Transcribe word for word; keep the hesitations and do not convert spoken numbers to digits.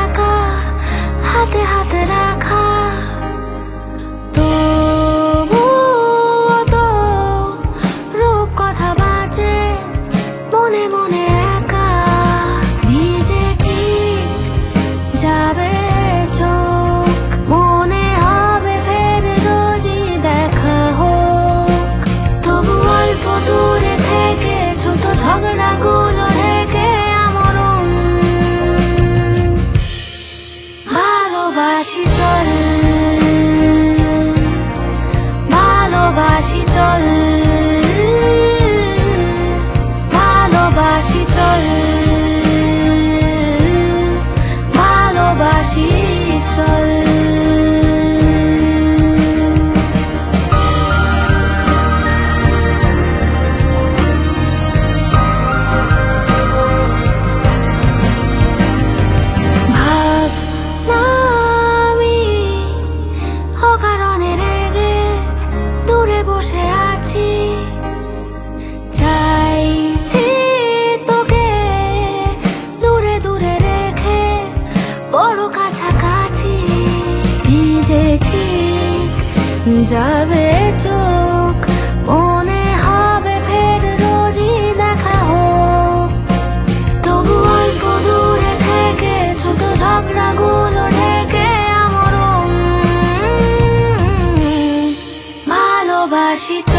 একা হাতে হাতে রাখা, তবুও তো রূপ কথা বাঁচে মনে মনে একা। ভিজে ঠিক যাবে চোখ, মনে হবে ফের রোজই দেখা হোক। তবু অল্প দূরে থেকে ছোট ঝগড়াগুলো ঢেকে আমরণ ভালোবাসি চল, ভালোবাসি চল, ভালোবাসি চল, ভালোবাসি চল। অকারণে রেগে দূরে বসে আছি, চাইছি তোকে দূরে দূরে রেখে বড় কাছাকাছি। ভিজে ঠিক যাবে চোখ, মনে হবে ফের রোজই দেখা হোক। তবু অল্প দূরে থেকে ছোট ঝগড়াগুলো ঢেকে আমরণ ভালোবাসি।